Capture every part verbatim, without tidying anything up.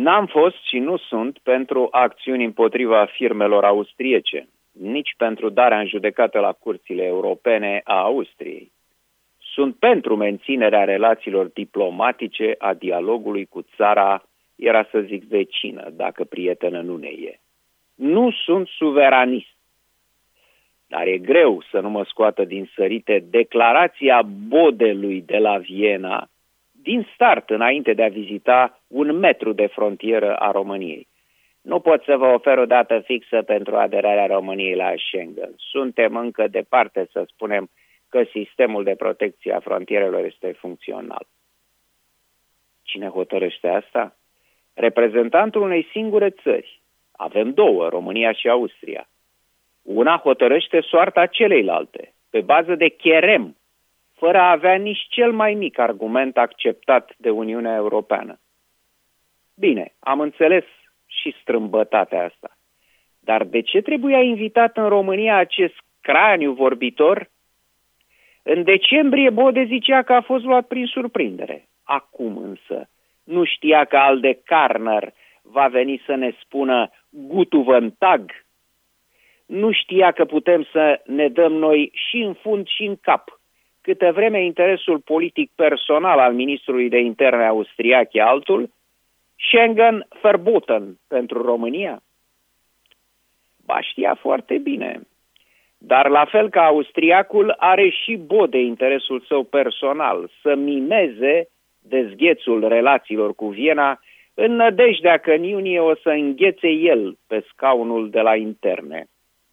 N-am fost și nu sunt pentru acțiuni împotriva firmelor austriece, nici pentru darea în judecată la curțile europene a Austriei. Sunt pentru menținerea relațiilor diplomatice, a dialogului cu țara, era să zic vecină, dacă prietenă nu ne e. Nu sunt suveranist. Dar e greu să nu mă scoată din sărite declarația Bodelui de la Viena, din start, înainte de a vizita un metru de frontieră a României. Nu pot să vă ofer o dată fixă pentru aderarea României la Schengen. Suntem încă departe să spunem că sistemul de protecție a frontierelor este funcțional. Cine hotărăște asta? Reprezentantul unei singure țări. Avem două, România și Austria. Una hotărăște soarta celeilalte, pe bază de cherem, fără a avea nici cel mai mic argument acceptat de Uniunea Europeană. Bine, am înțeles și strâmbătatea asta. Dar de ce trebuia invitat în România acest craniu vorbitor? În decembrie Bode zicea că a fost luat prin surprindere. Acum însă nu știa că Alde Carner va veni să ne spună Gutuvântag. Nu știa că putem să ne dăm noi și în fund și în cap, câtă vreme interesul politic personal al ministrului de interne austriac e altul, Schengen verboten pentru România. Ba știa foarte bine, dar la fel ca austriacul are și Bode interesul său personal să mimeze dezghețul relațiilor cu Viena în nădejdea că în iunie o să înghețe el pe scaunul de la interne.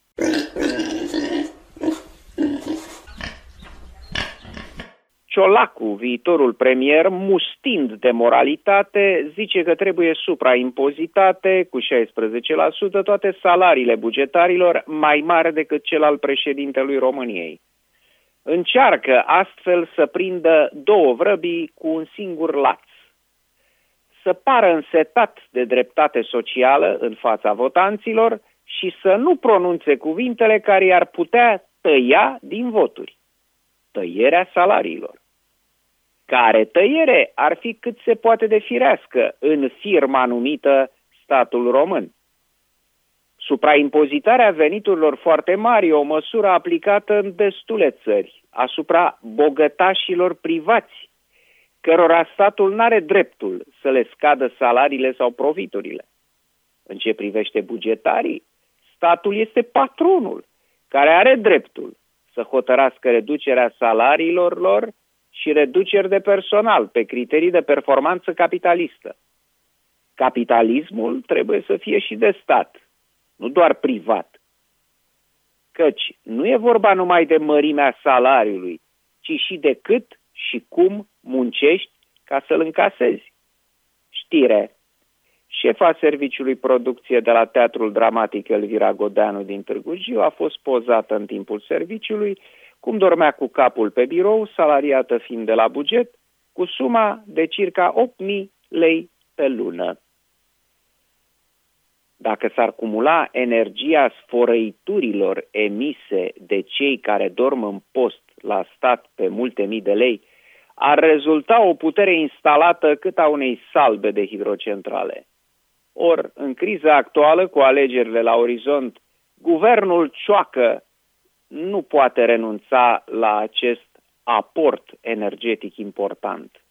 Ciolacu, viitorul premier, mustind de moralitate, zice că trebuie supraimpozitate cu șaisprezece la sută toate salariile bugetarilor mai mari decât cel al președintelui României. Încearcă astfel să prindă două vrăbii cu un singur laț. Să pară însetat de dreptate socială în fața votanților și să nu pronunțe cuvintele care i-ar putea tăia din voturi. Tăierea salariilor. Care tăiere ar fi cât se poate de firească în firma numită statul român. Supraimpozitarea veniturilor foarte mari e o măsură aplicată în destule țări asupra bogătașilor privați, cărora statul n-are dreptul să le scadă salariile sau profiturile. În ce privește bugetarii, statul este patronul care are dreptul să hotărască reducerea salariilor lor și reduceri de personal pe criterii de performanță capitalistă. Capitalismul trebuie să fie și de stat, nu doar privat. Căci nu e vorba numai de mărimea salariului, ci și de cât și cum muncești ca să-l încasezi. Știre. Șefa serviciului producție de la Teatrul Dramatic Elvira Godeanu din Târgu Jiu a fost pozată în timpul serviciului, cum dormea cu capul pe birou, salariată fiind de la buget, cu suma de circa opt mii lei pe lună. Dacă s-ar cumula energia sfărăiturilor emise de cei care dorm în post la stat pe multe mii de lei, ar rezulta o putere instalată cât a unei salbe de hidrocentrale. Or, în criza actuală, cu alegerile la orizont, guvernul Cioacă nu poate renunța la acest aport energetic important.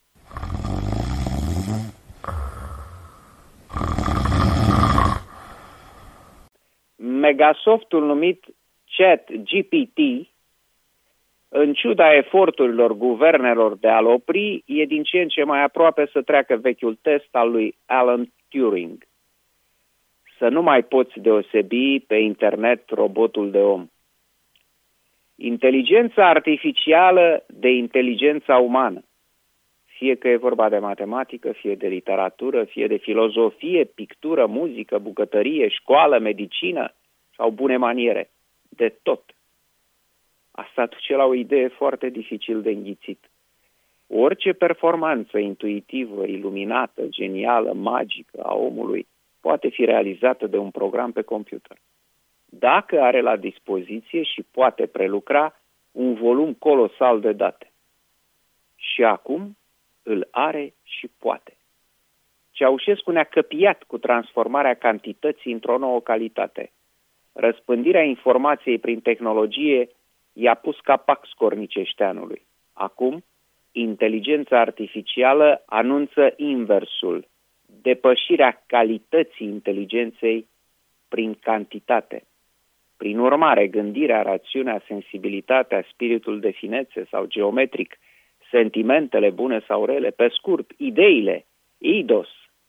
Megasoftul numit ChatGPT, în ciuda eforturilor guvernelor de a-l opri, e din ce în ce mai aproape să treacă vechiul test al lui Alan Turing. Să nu mai poți deosebi pe internet robotul de om. Inteligența artificială de inteligența umană. Fie că e vorba de matematică, fie de literatură, fie de filozofie, pictură, muzică, bucătărie, școală, medicină sau bune maniere. De tot. Asta duce la o idee foarte dificil de înghițit. Orice performanță intuitivă, iluminată, genială, magică a omului poate fi realizată de un program pe computer. Dacă are la dispoziție și poate prelucra un volum colosal de date. Și acum îl are și poate. Ceaușescu ne-a căpiat cu transformarea cantității într-o nouă calitate. Răspândirea informației prin tehnologie i-a pus capac scorniceșteanului. Acum, inteligența artificială anunță inversul, depășirea calității inteligenței prin cantitate. Prin urmare, gândirea, rațiunea, sensibilitatea, spiritul de finețe sau geometric, sentimentele bune sau rele, pe scurt, ideile, eidos,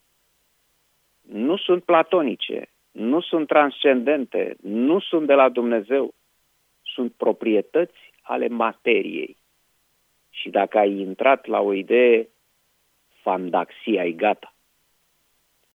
nu sunt platonice, nu sunt transcendente, nu sunt de la Dumnezeu, sunt proprietăți ale materiei. Și dacă ai intrat la o idee, fandaxia e gata.